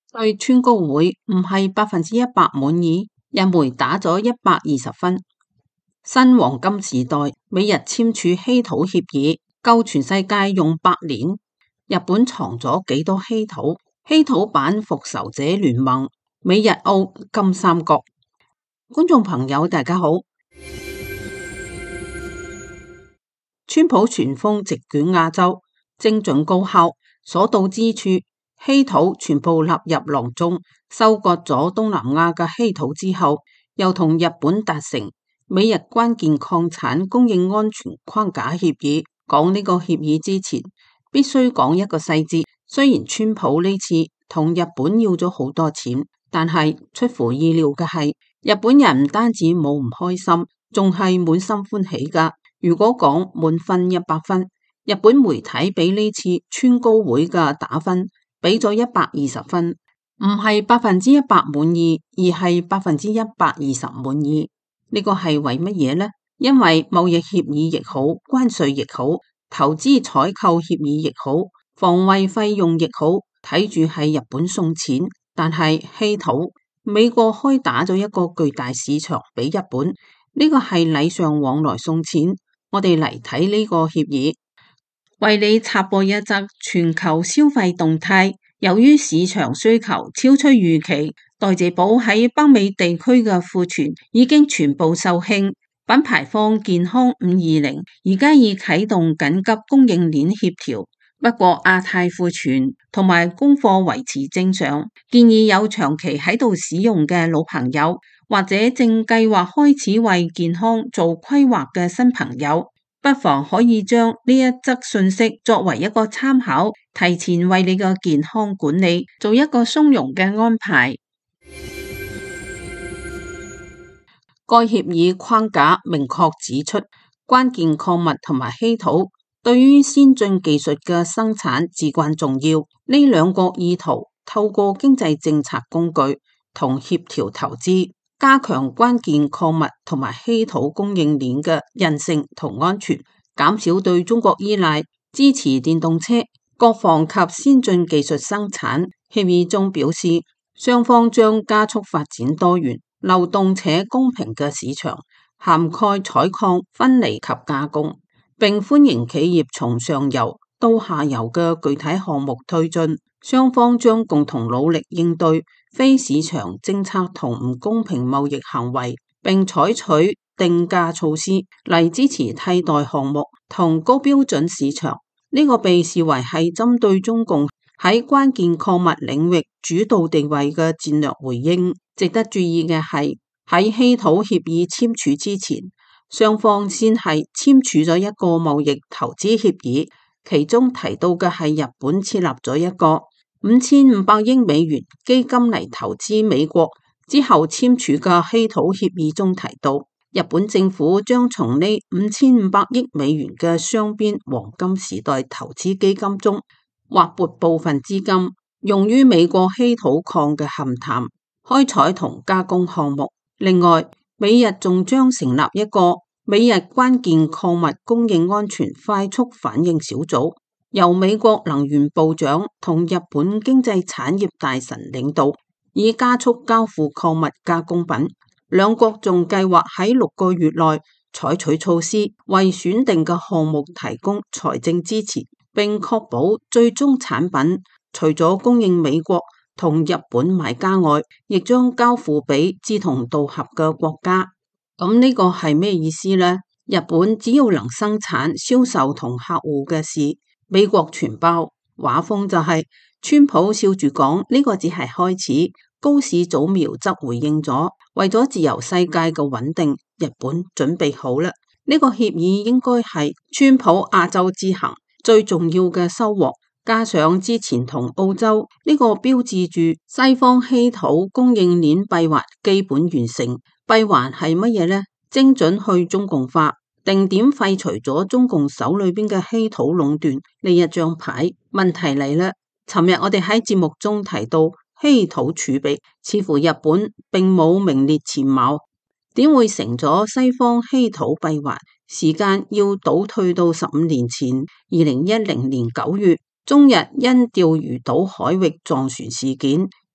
對川高會唔係100%滿意，日媒打咗120分。新黃金時代，美日簽署稀土協議，夠全世界用100年。日本藏咗幾多稀土？稀土版復仇者聯盟，美日澳金三角。觀眾朋友大家好。川普旋風席捲亞洲，精準高效，所到之處稀土全部納入囊中。收割咗東南亞嘅稀土之後，又同日本達成美日關鍵礦產供應安全框架協議。講呢個協議之前，必須講一個細節。雖然川普呢次同日本要咗好多錢，但係出乎意料嘅係，日本人唔單止冇唔開心，仲係滿心歡喜噶。如果講滿分100分，日本媒體俾呢次川高會嘅打分俾咗120分，唔係100%滿意，而係120%滿意。呢個係為乜嘢呢？因為貿易協議亦好，關稅亦好，投資採購協議亦好，防衛費用亦好，睇住係日本送錢，但係稀土美國開打咗一個巨大市場俾日本，呢個係禮尚往來送錢。我哋嚟睇呢個協議，為你插播一則全球消費動態。由於市場需求超出預期，代謝寶喺北美地區嘅庫存已經全部售罄。品牌方健康520而家已啟動緊急供應鏈協調，不過亞太庫存同埋供貨維持正常。建議有長期喺度使用嘅老朋友，或者正計劃開始為健康做規劃嘅新朋友，不妨可以將呢一則信息作為一個參考，提前為你嘅健康管理做一個鬆容嘅安排。該協議框架明確指出，關鍵礦物同埋稀土對於先進技術嘅生產至關重要。呢兩國意圖透過經濟政策工具同協調投資，加強關鍵礦物同埋稀土供應鏈嘅韌性同安全，減少對中國依賴，支持電動車、國防及先進技術生產。協議中表示，雙方將加速發展多元、流動且公平嘅市場，涵蓋採礦、分離及加工，並歡迎企業從上游到下游嘅具體項目推進。雙方將共同努力應對非市場政策同唔公平貿易行為，並採取定價措施嚟支持替代項目同高標準市場。呢個被視為係針對中共喺關鍵礦物領域主導地位嘅戰略回應。值得注意嘅係，喺稀土協議簽署之前，雙方先係簽署咗一個貿易投資協議，其中提到嘅係日本設立咗一個5500億美元基金嚟投資美國。之後簽署嘅稀土協議中提到，日本政府將從呢5500億美元嘅雙邊黃金時代投資基金中劃撥部分資金，用於美國稀土礦嘅勘探、開採同加工項目。另外，美日仲將成立一個美日關鍵礦物供應安全快速反應小組，由美國能源部長同日本經濟產業大臣領導，以加速交付礦物加工品。兩國仲計劃喺6個月內採取措施，為選定嘅項目提供財政支持，並確保最終產品除咗供應美國同日本買家外，亦將交付俾志同道合嘅國家。咁呢個係咩意思呢？日本只要能生產、銷售同客戶嘅事，美國全包。話風就係川普笑住講，呢個只係開始。高市早苗則回應咗，為咗自由世界嘅穩定，日本準備好啦。呢個協議應該係川普亞洲之行最重要嘅收穫。加上之前同澳洲呢個標誌住西方稀土供應鏈閉環基本完成。閉環係乜嘢呢？精準去中共化，定點廢除咗中共手裏邊嘅稀土壟斷呢一張牌。問題嚟啦，尋日我哋喺節目中提到稀土儲備，似乎日本並冇名列前茅，點會成咗西方稀土閉環？時間要倒退到15年前，2010年9月。中日因釣魚島海域撞船事件，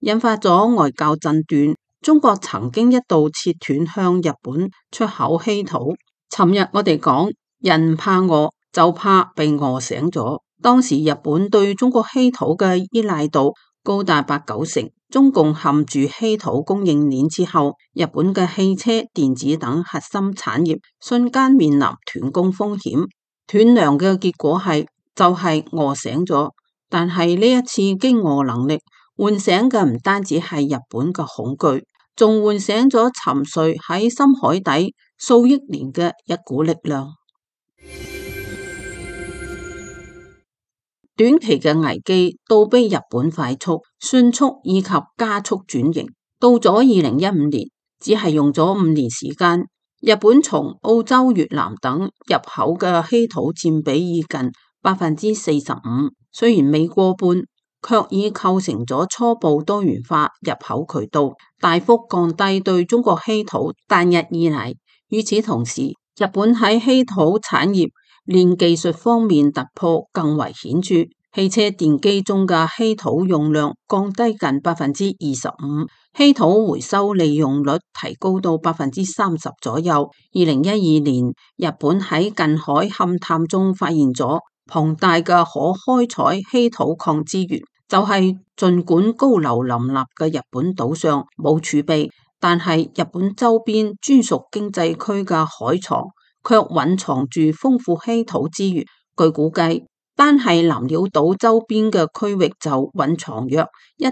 引發咗外交爭端。中國曾經一度切斷向日本出口稀土。尋日我哋講，人唔怕餓，就怕被餓醒咗。當時日本對中國稀土嘅依賴度高達8-9成，中共陷住稀土供應鏈之後，日本嘅汽車、電子等核心產業瞬間面臨斷供風險。斷糧嘅結果就係餓醒咗。但係呢一次飢餓能力喚醒嘅唔單止係日本嘅恐懼，仲喚醒咗沉睡喺深海底數億年嘅一股力量。短期嘅危機倒逼日本快速、迅速以及加速轉型。到咗2015年，只係用咗5年時間，日本從澳洲、越南等入口嘅稀土佔比已近45%，雖然未過半，卻已構成咗初步多元化入口渠道，大幅降低對中國稀土單一依賴。與此同時，日本喺稀土產業連技術方面突破更為顯著，汽車電機中嘅稀土用量降低近25%，稀土回收利用率提高到30%左右。2012年，日本喺近海勘探中發現咗龐大嘅可開採稀土礦資源，就係儘管高樓林立嘅日本島上冇儲備，但係日本周邊專屬經濟區嘅海床卻蘊藏住豐富稀土資源。據估計，單係南鳥島周邊嘅區域就蘊藏約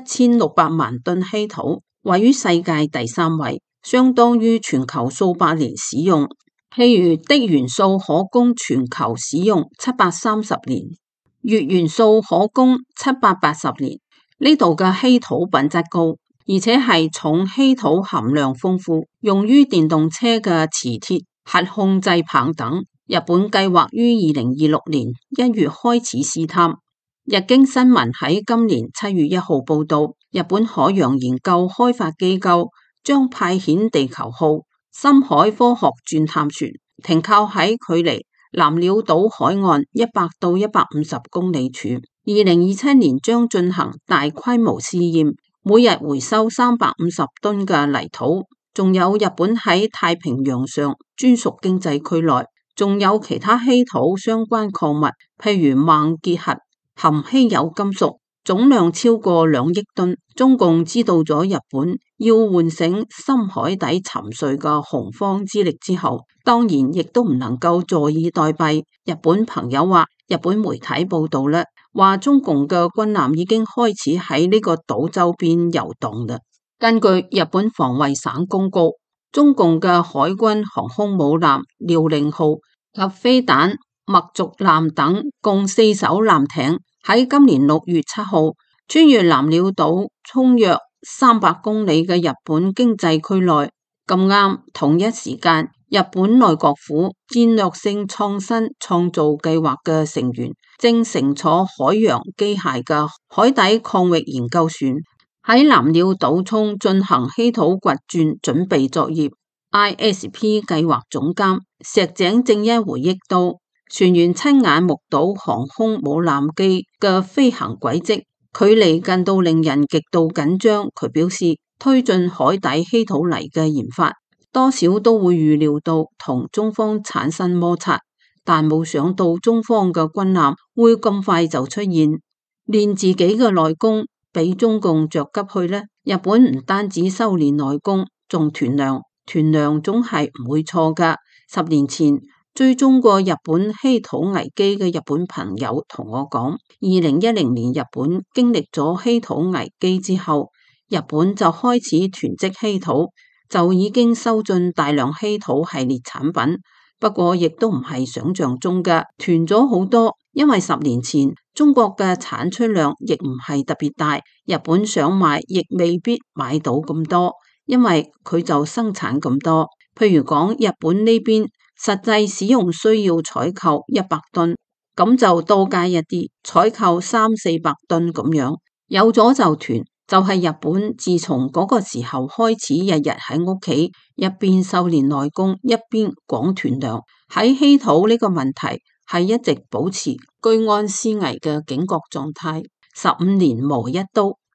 1600萬噸稀土，位於世界第3位，相當於全球數百年使用。譬如銫元素可供全球使用730年，鉻元素可供780年。呢度嘅稀土品質高，而且係重稀土含量豐富，用於電動車嘅磁鐵、核控制棒等。日本計劃於2026年1月開始試探。日經新聞喺今年7月1號報道，日本海洋研究開發機構將派遣地球號深海科學鑽探船停靠喺距離南鳥島海岸100到150公里處。2027年將進行大規模試驗，每日回收350噸嘅泥土。仲有日本喺太平洋上專屬經濟區內，仲有其他稀土相關礦物，譬如錳結核含稀有金屬，總量超過2億噸。中共知道咗日本要喚醒深海底沉睡嘅洪荒之力之後，當然亦都唔能夠坐以待斃。日本朋友話，日本媒體報道咧，話中共嘅軍艦已經開始喺呢個島周邊遊動啦。根據日本防衛省公告，中共嘅海軍航空母艦遼寧號及飛彈麥族艦等共4艘艦艇喺今年6月7號穿越南鳥島，衝約300公里嘅日本經濟區內。咁啱同一時間，日本內閣府戰略性創新創造計劃嘅成員正乘坐海洋機械嘅海底礦域研究船喺南鳥島涌進行稀土掘鑽準備作業。ISP 計劃總監石井正一回憶到，船員親眼目睹航空母艦機嘅飛行軌跡，距離近到令人極度緊張。佢表示，推進海底稀土泥嘅研發，多少都會預料到同中方產生摩擦，但冇想到中方嘅軍艦會咁快就出現，練自己嘅內功俾中共着急去呢。日本唔單止修煉內功，仲囤糧，囤糧總係唔會錯噶。10年前追蹤過日本稀土危機嘅日本朋友同我講，2010年日本經歷咗稀土危機之後，日本就開始囤積稀土，就已經收進大量稀土系列產品。不過亦都唔係想象中嘅囤咗好多，因為10年前中國嘅產出量亦唔係特別大，日本想買亦未必買到咁多，因為佢就生產咁多。譬如講日本呢邊實際使用需要採購100噸，咁就多加一啲採購300-400噸咁樣，有咗就囤。就係日本自從嗰個時候開始，日日喺屋企一邊修煉內功，一邊廣囤糧。喺稀土呢個問題係一直保持居安思危嘅警覺狀態。15年磨一刀，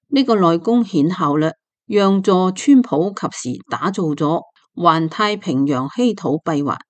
呢個內功顯效嘞，讓助川普及時打造咗環太平洋稀土閉環。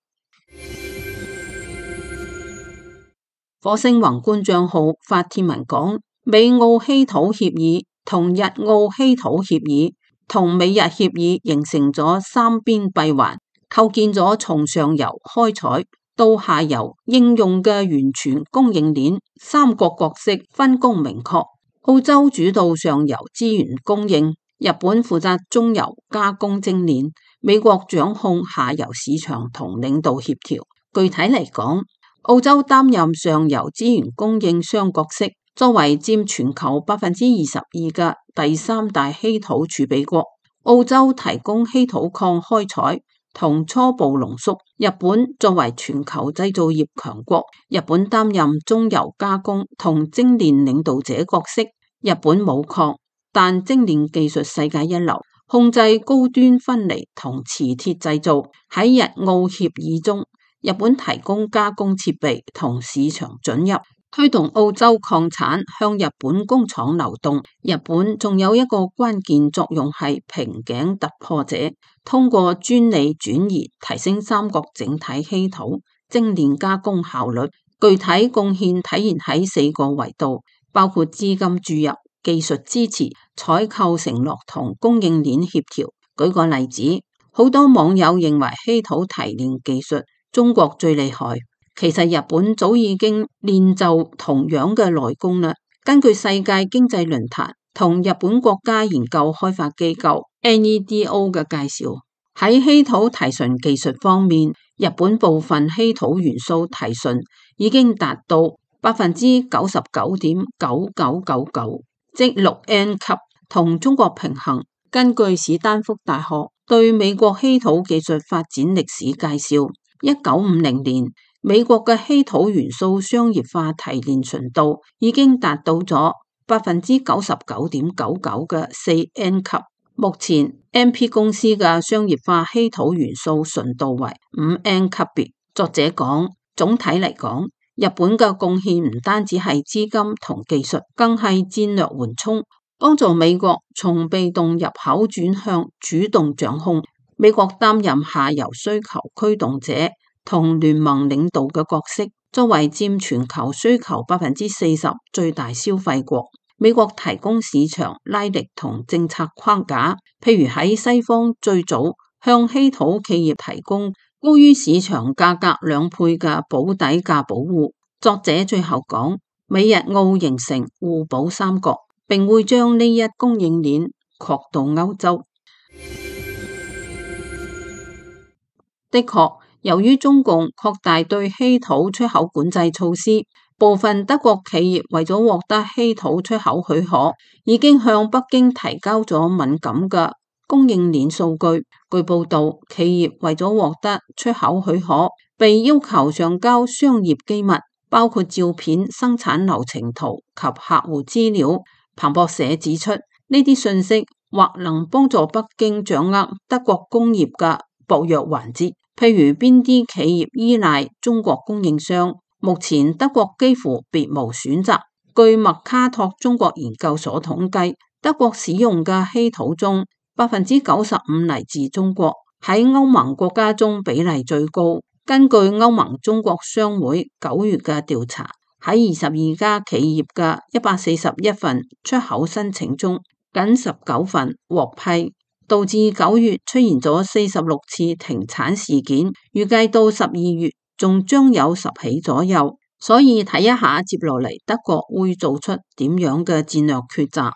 火星宏觀賬號發帖文講，美澳稀土協議同日澳稀土協議同美日協議形成咗三邊閉環，構建咗從上游開採到下游應用嘅完全供應鏈，三國角色分工明確。澳洲主導上游資源供應，日本負責中游加工精煉，美國掌控下游市場同領導協調。具體嚟講，澳洲擔任上游資源供應商角色，作為佔全球22%嘅第三大稀土儲備國，澳洲提供稀土礦開採同初步濃縮，日本作為全球製造業強國，日本擔任中游加工同精煉領導者角色。日本冇礦，但精煉技術世界一流，控制高端分離同磁鐵製造。喺日澳協議中，日本提供加工設備同市場准入，推動澳洲礦產向日本工廠流動。日本仲有一個關鍵作用係瓶頸突破者，通過專利轉移提升三國整體稀土精煉加工效率。具體貢獻體現喺4個維度，包括資金注入、技術支持、採購承諾同供應鏈協調。舉個例子，好多網友認為稀土提煉技術中國最厲害，其實日本早已經練就同樣嘅內功啦。根據世界經濟論壇同日本國家研究開發機構 NEDO 嘅介紹，喺稀土提純技術方面，日本部分稀土元素提純已經達到99.9999%，即6N 級，同中國平衡。根據史丹福大學對美國稀土技術發展歷史介紹，1950年美國嘅稀土元素商業化提煉純度已經達到咗99.99%嘅4N 級。目前 MP 公司嘅商業化稀土元素純度為5N 級別。作者講，總體嚟講，日本嘅貢獻唔單止係資金同技術，更係戰略緩衝，幫助美國從被動入口轉向主動掌控。美國擔任下游需求驅動者同聯盟領導嘅角色，作為佔全球需求40%最大消費國，美國提供市場拉力同政策框架，譬如喺西方最早向稀土企業提供高於市場價格2倍嘅保底價保護。作者最後講，美日澳形成互補三角，並會將呢一供應鏈擴到歐洲。的確，由於中共擴大對稀土出口管制措施，部分德國企業為咗獲得稀土出口許可，已經向北京提交咗敏感嘅供應鏈數據。據報道，企業為咗獲得出口許可，被要求上交商業機密，包括照片、生產流程圖及客戶資料。彭博社指出，呢啲信息或能幫助北京掌握德國工業嘅薄弱環節，譬如邊啲企業依賴中國供應商。目前德國幾乎別無選擇。據麥卡托中國研究所統計，德國使用嘅稀土中95%嚟自中國，喺歐盟國家中比例最高。根據歐盟中國商會9月嘅調查，喺22家企業嘅141份出口申請中，僅19份獲批，導致9月出現咗46次停產事件，預計到12月仲將有10起左右。所以睇一下接落嚟德國會做出點樣嘅戰略抉擇。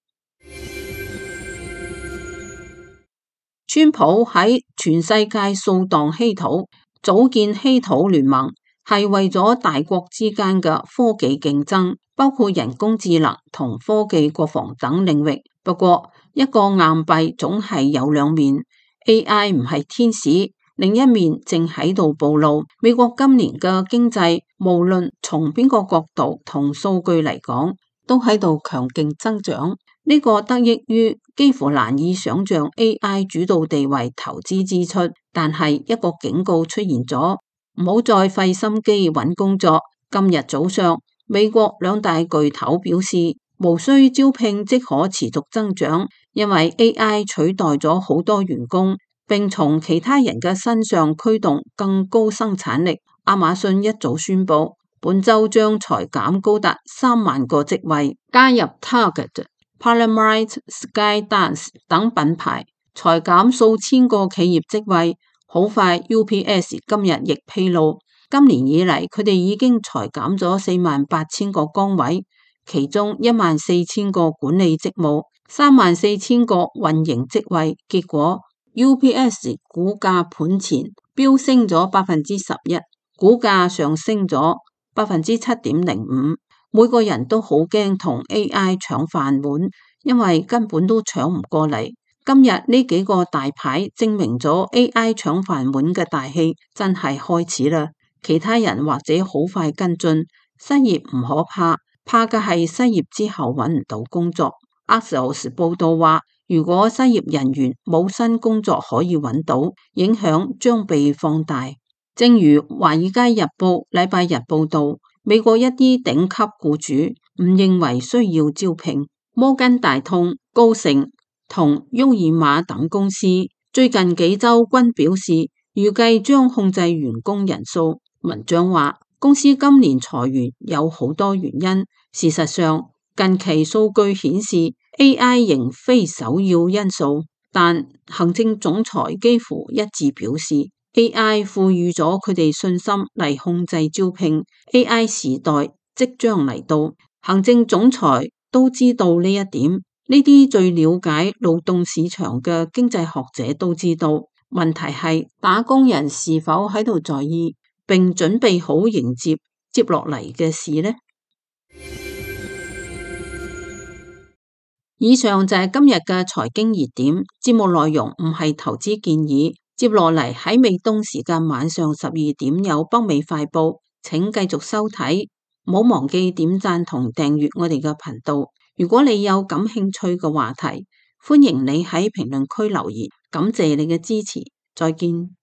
川普喺全世界掃蕩稀土，組建稀土聯盟，係為咗大國之間嘅科技競爭，包括人工智能同科技國防等領域。不過一個硬幣總係有兩面， AI 唔係天使，另一面正喺度暴露。美國今年嘅經濟無論從邊個角度同數據嚟講，都喺度強勁增長。呢個得益於幾乎難以想象 AI 主導地位投資支出，但係一個警告出現咗，唔好再費心機揾工作。今日早上美國2大巨頭表示， 無需招聘即可持續增長，因為 AI 取代咗好多員工，並從其他人嘅身上驅動更高生產力。亞馬遜一早宣布，本週將裁減高達3萬個職位，加入 Target、Walmart、Skydance 等品牌，裁減數千個企業職位。好快 UPS 今日亦披露，今年以嚟佢哋已經裁減咗48,000個崗位，其中14,000個管理職務，34,000個運營職位。結果 UPS 股價盤前飆升咗11%，股價上升咗7.05%。每個人都好驚同 AI 搶飯碗，因為根本都搶唔過嚟。今日呢幾個大牌證明咗 AI 搶飯碗嘅大戲真係開始啦。其他人或者好快跟進。失業唔可怕，怕嘅係失業之後揾唔到工作。Axios 報道話，如果失業人員冇新工作可以揾到，影響將被放大。正如華爾街日報禮拜日報道，美國一啲頂級僱主唔認為需要招聘。摩根大通、高盛同沃爾瑪等公司最近幾周均表示，預計將控制員工人數。文章話，公司今年裁員有好多原因。事實上，近期數據顯示 AI 仍非首要因素，但行政總裁幾乎一致表示 AI 賦予咗佢哋信心嚟控制招聘。AI 時代即將嚟到，行政總裁都知道呢一點。呢啲最了解勞動市場嘅經濟學者都知道，問題係打工人是否喺度在意並準備好迎接接落嚟嘅事呢？以上就係今日嘅財經熱點，節目內容唔係投資建議。接落嚟喺美東時間晚上12點有北美快報，請繼續收睇，唔好忘記點讚同訂閱我哋嘅頻道。如果你有感興趣嘅話題，歡迎你喺評論區留言。感謝你嘅支持，再見。